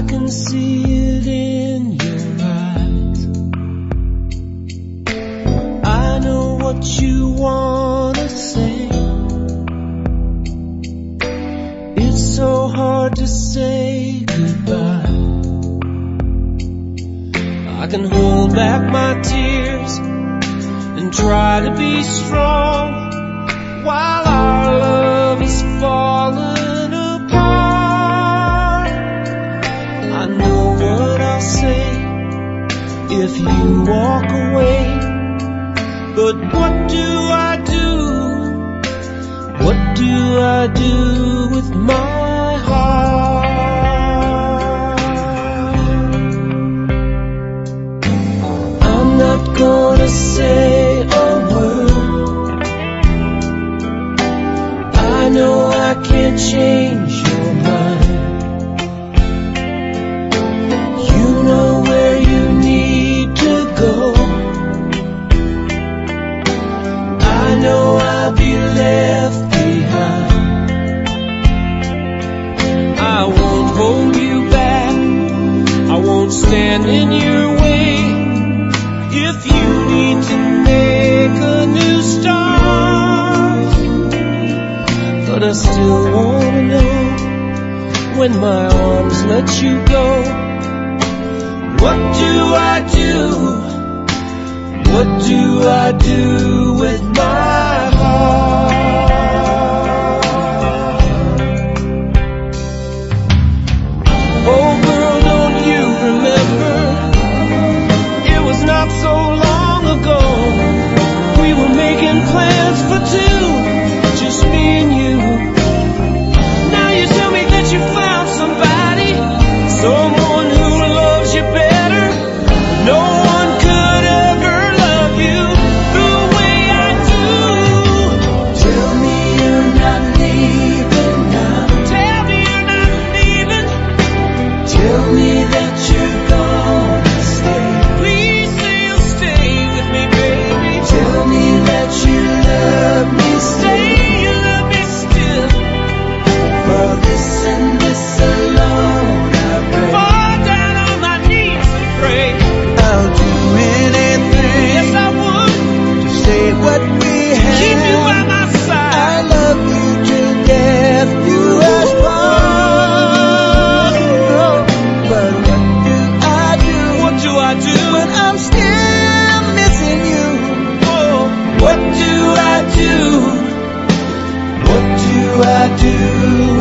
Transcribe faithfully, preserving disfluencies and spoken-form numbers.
I can see it in your eyes. I know what you wanna say. It's so hard to say goodbye. I can hold back my tears and try to be strong while our love is falling apart. I know what I'll say if you walk away, but what do I do? What do I do with my heart? I'm not gonna say a word. I know I can't change your mind. You know where you need to go. I know I'll be left behind. I won't hold you back. I won't stand in your way. If you need to make a new start, but I still wanna know when my arms let you go. What do I do? What do I do with my heart? Oh girl, don't you remember? It was not so long ago. We were making plans for two, just me and you. Now you tell me that you found somebody, someone who loves you better. No one could ever love you the way I do. Tell me you're not leaving now. Tell me you're not leaving. Tell me that you're gonna stay. Please say you'll stay with me, baby. Tell me that you love me. Say you love me still. For this and this alone I pray. Fall down on my knees and pray. I'll do anything. Yes, I would. To say what we had. Keep you by my side. I love you to death. You as one. But what do I do? What do I do when I'm still missing you? Oh, what do I do? What do I do